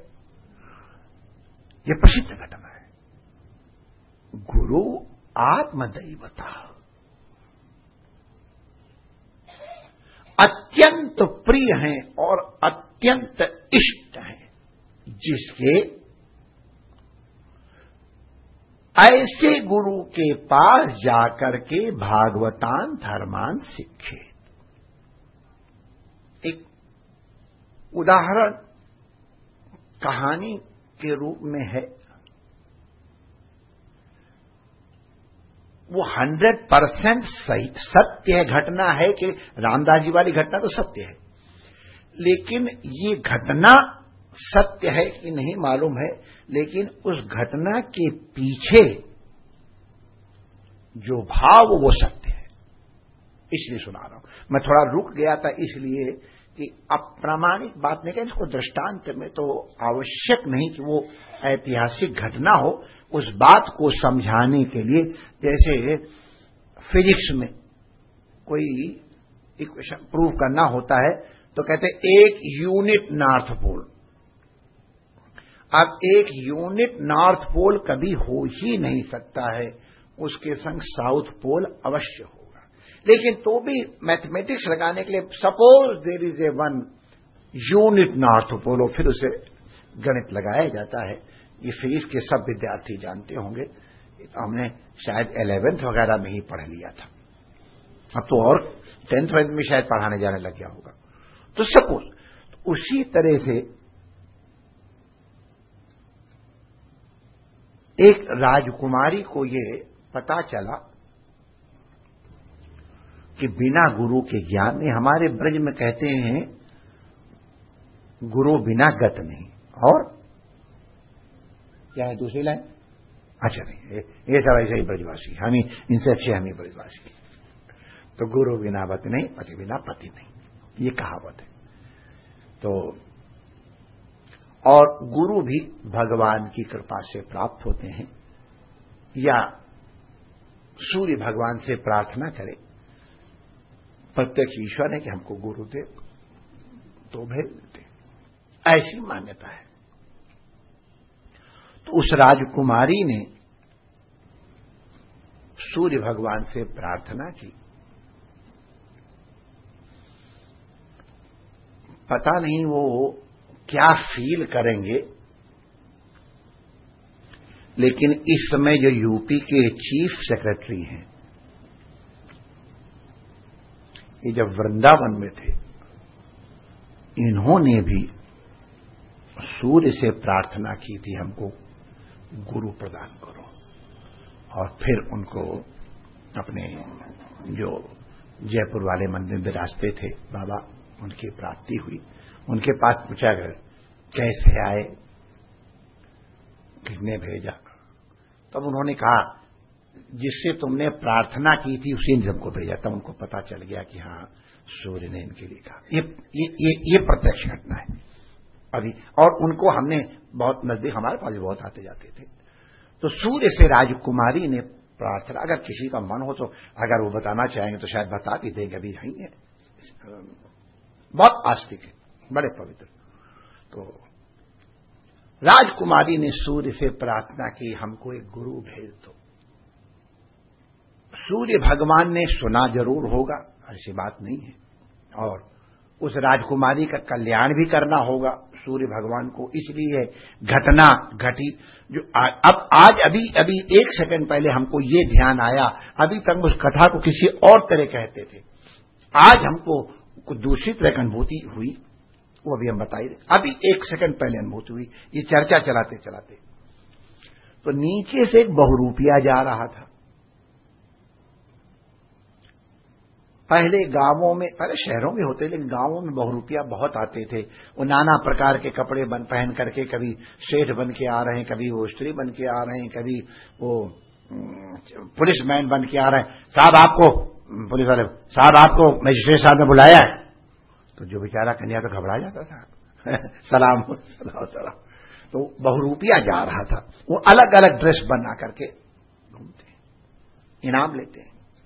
यह प्रसिद्ध घटना है। गुरु आत्मदैवता अत्यंत प्रिय हैं और अत्यंत इष्ट हैं, जिसके ऐसे गुरु के पास जाकर के भागवतान धर्मान सीखे। एक उदाहरण कहानी के रूप में है, वो हंड्रेड परसेंट सही सत्य घटना है कि रामदास जी वाली घटना तो सत्य है, लेकिन ये घटना सत्य है कि नहीं मालूम है, लेकिन उस घटना के पीछे जो भाव वो सत्य है, इसलिए सुना रहा हूं। मैं थोड़ा रुक गया था इसलिए कि अप्रामाणिक बात नहीं, इसको दृष्टांत में तो आवश्यक नहीं कि वो ऐतिहासिक घटना हो, उस बात को समझाने के लिए। जैसे फिजिक्स में कोई इक्वेशन प्रूव करना होता है तो कहते हैं एक यूनिट नॉर्थ पोल। अब एक यूनिट नॉर्थ पोल कभी हो ही नहीं सकता है, उसके संग साउथ पोल अवश्य होगा। लेकिन तो भी मैथमेटिक्स लगाने के लिए suppose there is a one unit north pole, और फिर उसे गणित लगाया जाता है। ये फिजिक्स के सब विद्यार्थी जानते होंगे, हमने शायद इलेवेंथ वगैरह में ही पढ़ लिया था, अब तो और टेंथ में शायद पढ़ाने जाने लग गया होगा। तो सपोज तो उसी तरह से एक राजकुमारी को ये पता चला कि बिना गुरु के ज्ञान नहीं, हमारे ब्रज में कहते हैं गुरु बिना गत नहीं, और क्या है दूसरी लाइन? अच्छा नहीं, ये सब ऐसे ही ब्रजवासी, हम ही इनसे अच्छे हम ही ब्रजवासी। तो गुरु बिना वत नहीं, पति बिना पति नहीं, ये कहावत है। तो और गुरु भी भगवान की कृपा से प्राप्त होते हैं, या सूर्य भगवान से प्रार्थना करे, प्रत्यक्ष ईश्वर है कि हमको गुरु दे तो भेज देते, ऐसी मान्यता है। तो उस राजकुमारी ने सूर्य भगवान से प्रार्थना की। पता नहीं वो क्या फील करेंगे, लेकिन इस समय जो यूपी के चीफ सेक्रेटरी हैं, ये जब वृंदावन में थे, इन्होंने भी सूर्य से प्रार्थना की थी हमको गुरु प्रदान करो, और फिर उनको अपने जो जयपुर वाले मंदिर में रास्ते थे बाबा, उनकी प्राप्ति हुई। उनके पास पूछा गया कैसे आए, किसने भेजा? तब उन्होंने कहा जिससे तुमने प्रार्थना की थी उसी ने हमको भेजा। तब उनको पता चल गया कि हाँ सूर्य ने इनके लिए कहा। ये ये ये, ये प्रत्यक्ष घटना है अभी, और उनको हमने बहुत नजदीक, हमारे पास बहुत आते जाते थे। तो सूर्य से राजकुमारी ने प्रार्थना, अगर किसी का मन हो तो अगर वो बताना चाहेंगे तो शायद बता भी देंगे, अभी यही है, बहुत आस्तिक है, बड़े पवित्र। तो राजकुमारी ने सूर्य से प्रार्थना की हमको एक गुरु भेज दो। सूर्य भगवान ने सुना जरूर होगा, ऐसी बात नहीं है, और उस राजकुमारी का कल्याण भी करना होगा सूर्य भगवान को, इसलिए घटना घटी जो आ, अब आज अभी अभी एक सेकंड पहले हमको ये ध्यान आया, अभी तक उस कथा को किसी और तरह कहते थे, आज हमको कुछ दूसरी तरह की अनुभूति हुई, वो अभी हम बताइए। अभी एक सेकंड पहले अनुभूति हुई, ये चर्चा चलाते चलाते। तो नीचे से एक बहुरूपिया जा रहा था। पहले गांवों में, पहले शहरों में होते, लेकिन गांवों में बहुरूपिया बहुत आते थे। वो नाना प्रकार के कपड़े बन पहन करके, कभी सेठ बन के आ रहे हैं, कभी वो स्त्री बन के आ रहे हैं, कभी वो पुलिस मैन बन के आ रहे हैं। साहब आपको, पुलिस वाले साहब आपको मजिस्ट्रेट साहब ने बुलाया है। तो जो बेचारा कन्या तो घबरा जाता था सलाम सलाम सलाम। तो बहुरूपिया जा रहा था, वो अलग अलग ड्रेस बना करके घूमते, इनाम लेते हैं।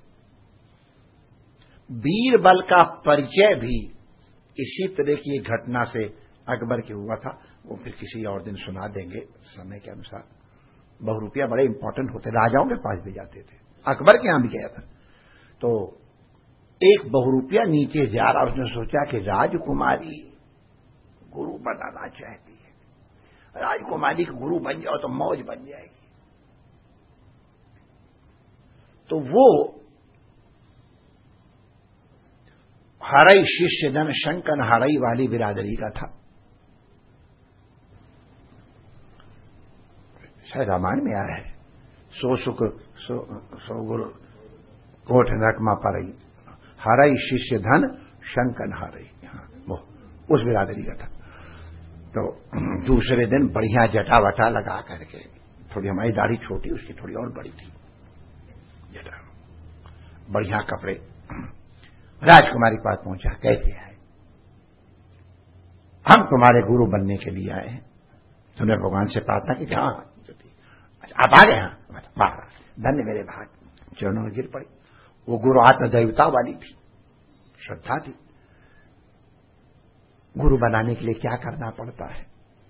बीरबल का परिचय भी इसी तरह की एक घटना से अकबर के हुआ था, वो फिर किसी और दिन सुना देंगे समय के अनुसार। बहुरूपिया बड़े इंपॉर्टेंट होते, राजाओं के पास भी जाते थे, अकबर के यहां भी गया था। तो एक बहुरूपिया नीचे जा रहा, उसने सोचा कि राजकुमारी गुरु बनाना चाहती है, राजकुमारी का गुरु बन जाओ तो मौज बन जाएगी। तो वो हरई शिष्य धन शंकन हरई वाली बिरादरी का था, शायद रामायण में आया है, सो सुख सो, सो गुरु कोठ नकमा परई, हरई शिष्य धन शंकन हरई, हाँ वो उस बिरादरी का था। तो दूसरे दिन बढ़िया जटा वटा लगा करके, थोड़ी हमारी दाढ़ी छोटी, उसकी थोड़ी और बड़ी थी जटा, बढ़िया कपड़े, राजकुमारी के पास पहुंचा। कैसे आए? हम तुम्हारे गुरु बनने के लिए आए हैं। तुमने भगवान से प्रार्थना की? हाँ। अच्छा, आप आ गए? हाँ। धन्य मेरे भाग, चरणों में गिर पड़ी। वो गुरु आत्मदैवता वाली थी, श्रद्धा थी। गुरु बनाने के लिए क्या करना पड़ता है?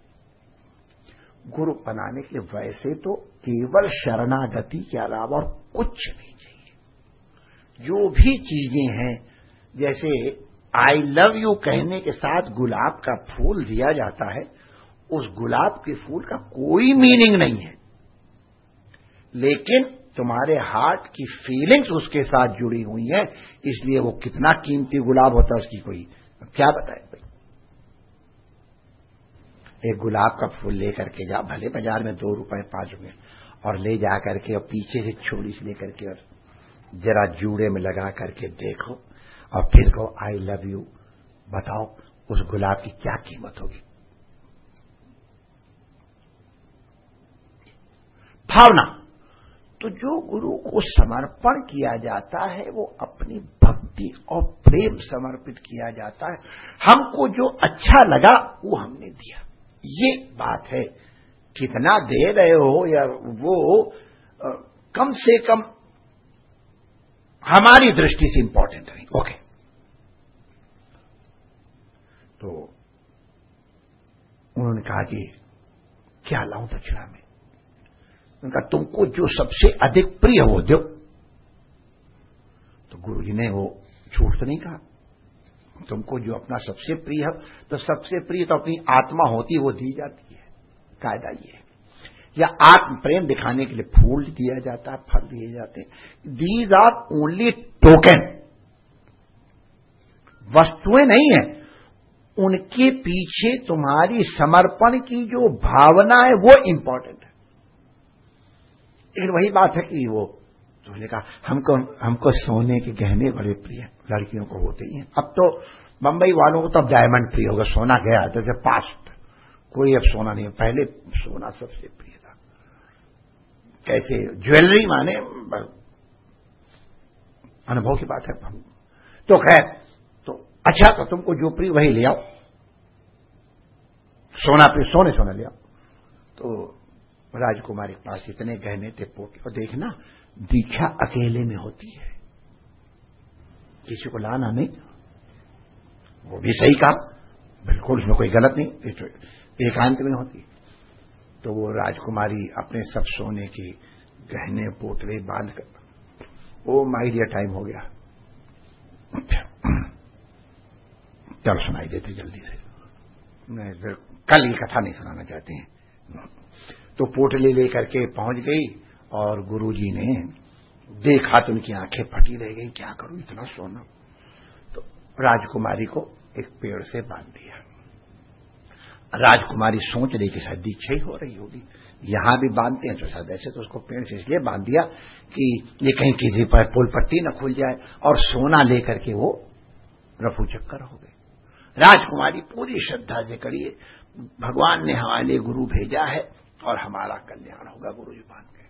गुरु बनाने के लिए वैसे तो केवल शरणागति के अलावा और कुछ नहीं चाहिए। जो भी चीजें हैं, जैसे आई लव यू कहने के साथ गुलाब का फूल दिया जाता है, उस गुलाब के फूल का कोई मीनिंग नहीं है, लेकिन तुम्हारे हार्ट की फीलिंग्स उसके साथ जुड़ी हुई है, इसलिए वो कितना कीमती गुलाब होता है उसकी कोई क्या बताए भाई। एक गुलाब का फूल लेकर के जा, भले बाजार में दो रुपए पांच रुपए, और ले जा करके और पीछे से छोड़ी से लेकर के और जरा जूड़े में लगा करके देखो और फिर कहो आई लव यू, बताओ उस गुलाब की क्या कीमत होगी। भावना तो जो गुरु को समर्पण किया जाता है वो अपनी भक्ति और प्रेम समर्पित किया जाता है। हमको जो अच्छा लगा वो हमने दिया, ये बात है। कितना दे रहे हो या वो आ, कम से कम हमारी दृष्टि से इंपॉर्टेंट नहीं। ओके, तो उन्होंने कहा कि क्या लाऊं दक्षिणा में? उनका तुमको जो सबसे अधिक प्रिय हो दो। तो गुरुजी ने वो झूठ तो नहीं कहा, तुमको जो अपना सबसे प्रिय है, तो सबसे प्रिय तो अपनी आत्मा होती, वो दी जाती है, कायदा ये है। या आत्म प्रेम दिखाने के लिए फूल दिया जाता है, फल दिए जाते हैं। दीज आर ओनली टोकन, वस्तुएं नहीं है, उनके पीछे तुम्हारी समर्पण की जो भावना है वो इंपॉर्टेंट है। लेकिन वही बात है कि वो तो ने कहा हमको हमको सोने के गहने बड़े प्रिय, लड़कियों को होते ही हैं। अब तो बंबई वालों को तो अब डायमंड प्रिय होगा, सोना गया जैसे पास्ट, कोई अब सोना नहीं है, पहले सोना सबसे प्रिय था। कैसे ज्वेलरी माने अनुभव की बात है। तो खैर, तो अच्छा तो तुमको जो प्रिय वही ले आओ, सोना प्रिय सोने सोना ले आओ। तो राजकुमारी के पास इतने गहने थे पोते, और देखना दीक्षा अकेले में होती है, किसी को लाना नहीं। वो भी सही कहा, बिल्कुल उसमें कोई गलत नहीं, एकांत में होती है। तो वो राजकुमारी अपने सब सोने के गहने पोतले बांध कर, ओ माय डियर टाइम हो गया, चल सुनाई देते जल्दी से, मैं कल ये कथा नहीं सुनाना चाहते हैं। तो पोटली लेकर के पहुंच गई और गुरुजी ने देखा तो उनकी आंखें फटी रह गई, क्या करूं इतना सोना। तो राजकुमारी को एक पेड़ से बांध दिया। राजकुमारी सोच रही कि शायद दीक्षा ही हो रही होगी, यहां भी बांधते हैं तो शायद ऐसे, तो उसको पेड़ से इसलिए बांध दिया कि ये कहीं किसी पर पुल पट्टी न खुल जाए, और सोना लेकर के वो रफू चक्कर हो गए। राजकुमारी पूरी श्रद्धा से करिए, भगवान ने हमारे लिए गुरु भेजा है और हमारा कल्याण होगा, गुरु जी बांध गए।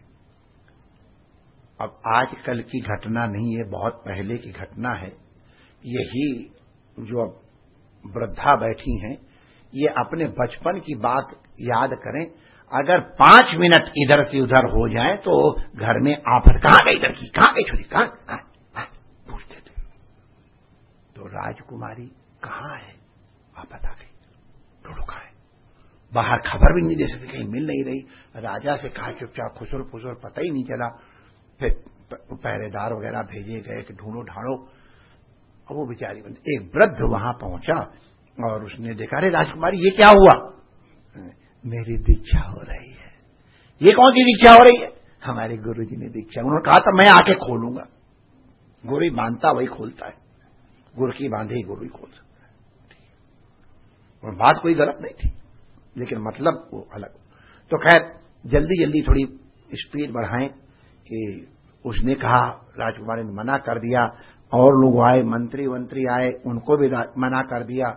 अब आजकल की घटना नहीं है, बहुत पहले की घटना है। यही जो अब वृद्धा बैठी हैं, ये अपने बचपन की बात याद करें, अगर पांच मिनट इधर से उधर हो जाए तो घर में आफत, कहां गई लड़की, कहां गई छोरी, कहां कहां पूछते थे। तो राजकुमारी कहां है, आफत आ गई, ढूंढो कहां है, बाहर खबर भी नहीं दे सकती, कहीं मिल नहीं रही। राजा से कहा चुपचाप, खुसुर फुसुर पता ही नहीं चला। फिर पहरेदार वगैरह भेजे गए कि ढूंढो ढाड़ो। अब वो बेचारी एक वृद्ध वहां पहुंचा और उसने देखा, अरे राजकुमारी ये क्या हुआ? मेरी दीक्षा हो रही है। ये कौन सी दीक्षा हो रही है? हमारे गुरु जी ने दीक्षा, उन्होंने कहा था मैं आके खोलूंगा। गुरु ही बांधता वही खोलता है, गुरु की बांधे ही गुरु ही खोल सकता है। और बात कोई गलत नहीं थी, लेकिन मतलब वो अलग। तो खैर जल्दी जल्दी थोड़ी स्पीड बढ़ाएं कि उसने कहा, राजकुमारी ने मना कर दिया, और लोग आए, मंत्री वंत्री आए, उनको भी मना कर दिया।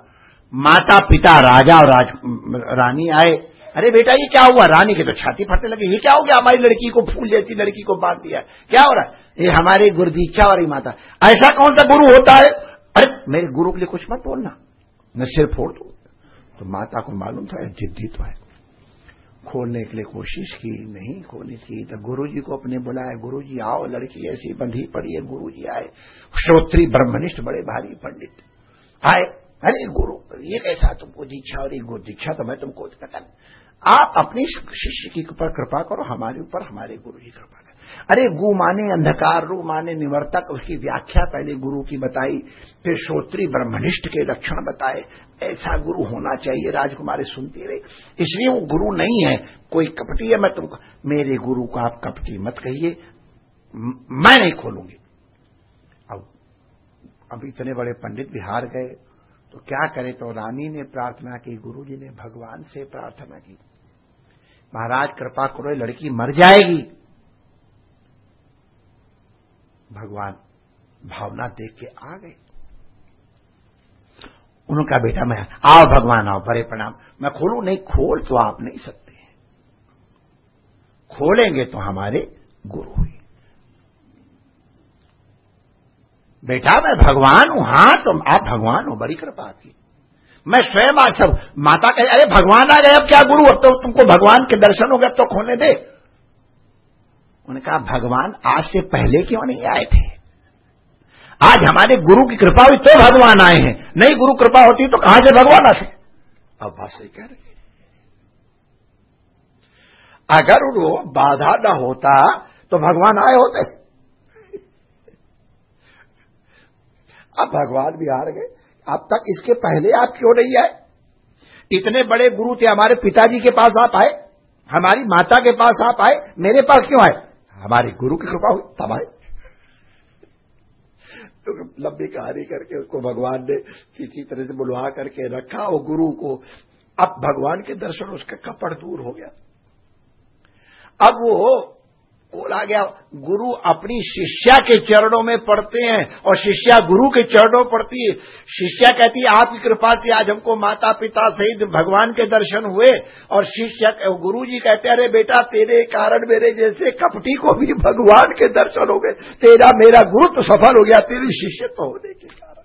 माता पिता राजा और राज रानी आए। अरे बेटा ये क्या हुआ? रानी के तो छाती फटने लगे, ये क्या हो गया? हमारी लड़की को, फूल जैसी लड़की को बांध दिया, क्या हो रहा है? ये हमारी गुरुदीक्षा वाली माता। ऐसा कौन सा गुरु होता है? अरे मेरे गुरु के लिए कुछ मत बोलना, मैं सिर फोड़ दूं। तो माता को मालूम था जिद्दी तो है, खोलने के लिए कोशिश की, नहीं खोलने की। तो गुरुजी को अपने बुलाया, गुरुजी आओ, लड़की ऐसी बंधी पड़ी है। गुरुजी आए, श्रोत्री ब्रह्मनिष्ठ बड़े भारी पंडित आए। अरे गुरु ये कैसा तुमको दीक्षा? और गुरु दीक्षा तो मैं तुमको कहता, आप अपने शिष्य की ऊपर कृपा करो, हमारे ऊपर हमारे गुरु जी कृपा करें। अरे गु माने अंधकार, रू माने निवर्तक, उसकी व्याख्या पहले गुरु की बताई, फिर श्रोत्री ब्रह्मनिष्ठ के लक्षण बताए। ऐसा गुरु होना चाहिए। राजकुमारी सुनती रही। इसलिए वो गुरु नहीं है, कोई कपटी है। मैं तुमको, मेरे गुरु को आप कपटी मत कहिए, मैं नहीं खोलूंगी। अब अब इतने बड़े पंडित बिहार गए तो क्या करे? तो रानी ने प्रार्थना की, गुरु जी ने भगवान से प्रार्थना की, महाराज कृपा करो लड़की मर जाएगी। भगवान भावना देख के आ गए। उन्होंने कहा बेटा मैं, आओ भगवान आओ, बड़े प्रणाम। मैं खोलू? नहीं, खोल तो आप नहीं सकते हैं, खोलेंगे तो हमारे गुरु ही। बेटा मैं भगवान हूं। हाँ तो आप भगवान हो, बड़ी कृपा की। मैं स्वयं आज सब माता कहे, अरे भगवान आ गए, अब क्या गुरु? अब तो तुमको भगवान के दर्शन हो गए, अब तो खोने दे। उन्होंने कहा भगवान आज से पहले क्यों नहीं आए थे? आज हमारे गुरु की कृपा हुई तो भगवान आए हैं, नहीं गुरु कृपा होती तो कहां से भगवान आते? अब बात सही कह रहे। अगर वो बाधा न होता तो भगवान आए होते। अब भगवान भी हार गए। अब तक इसके पहले आप क्यों नहीं आए? इतने बड़े गुरु थे, हमारे पिताजी के पास आप आए, हमारी माता के पास आप आए, मेरे पास क्यों आए? हमारे गुरु की कृपा हुई तब आए। तो लंबी कहानी करके उसको भगवान ने किसी तरह से बुलवा करके रखा, वो गुरु को। अब भगवान के दर्शन, उसका कपड़ दूर हो गया। अब वो बोला गया, गुरु अपनी शिष्या के चरणों में पड़ते हैं और शिष्या गुरु के चरणों पड़ती है। शिष्या कहती है आपकी कृपा से आज हमको माता पिता सहित भगवान के दर्शन हुए, और शिष्य गुरु जी कहते हैं अरे बेटा तेरे कारण मेरे जैसे कपटी को भी भगवान के दर्शन हो गए, तेरा मेरा गुरु तो सफल हो गया तेरी शिष्य तो होने के कारण।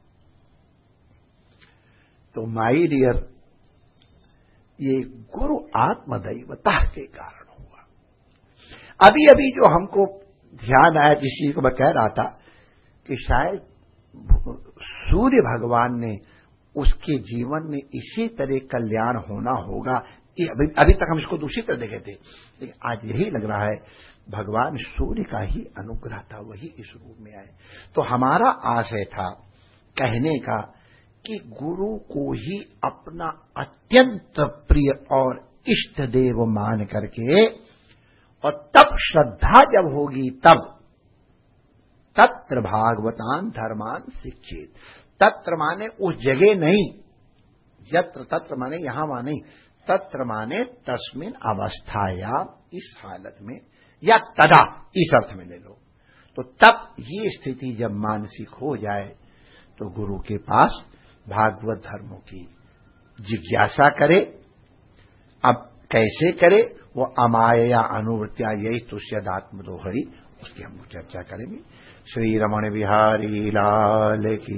तो माई डियर, ये गुरु आत्मदैवता के कारण। अभी अभी जो हमको ध्यान आया, जिस चीज को मैं कह रहा था कि शायद सूर्य भगवान ने उसके जीवन में इसी तरह कल्याण होना होगा। अभी अभी तक हम इसको दूसरी तरह देखे थे, लेकिन आज यही लग रहा है भगवान सूर्य का ही अनुग्रह था, वही इस रूप में आए। तो हमारा आशय था कहने का कि गुरु को ही अपना अत्यंत प्रिय और इष्ट देव मान करके, और तब श्रद्धा जब होगी तब तत्र भागवतान धर्मान शिक्षित। तत्र माने उस जगह नहीं, यत्र तत्र माने यहां माने, तत्र माने तस्मिन अवस्थाया, इस हालत में, या तदा इस अर्थ में ले लो। तो तब ये स्थिति जब मानसिक हो जाए तो गुरु के पास भागवत धर्मों की जिज्ञासा करे। अब कैसे करे? वो अमाया अनुवृत्तिया यही तुष्यदात्म दोहरी, उसकी हम चर्चा करेंगे। श्री रमण बिहारी लाल की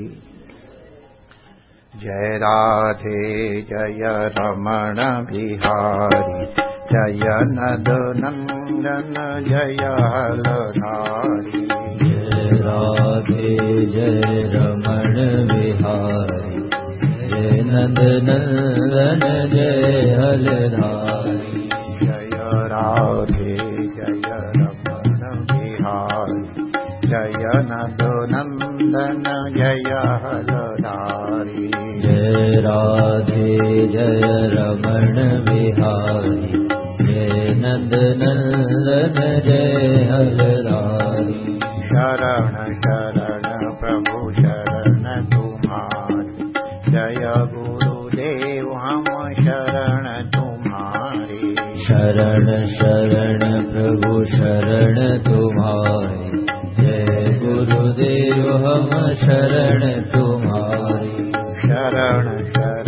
जय। राधे जय रमण बिहारी जय नद नंदन जय हलधारी।
जय राधे जय रमण बिहारी जय नद नंदन जय हलधारी।
राधे जय रमण बिहारी जय नद नंदन जय हलधारी।
जय राधे जय रमण बिहारी जय नद नंदन जय हलधारी।
शरण शरण प्रभु शरण तुम्हारी, जय गुरुदेव हम शरण तुम्हारी।
शरण शरण प्रभु शरण तुम्हारी, जय गुरुदेव हम शरण तुम्हारी।
शरण शरण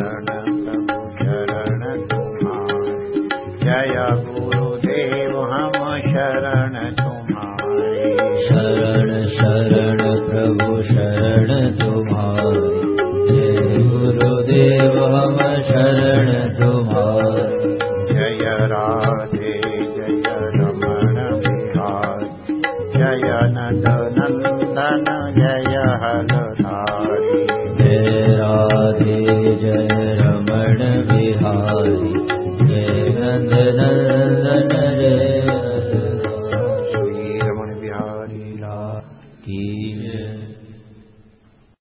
जय हनुधारी।
जय राधे जय रमण बिहारी, जय नंदन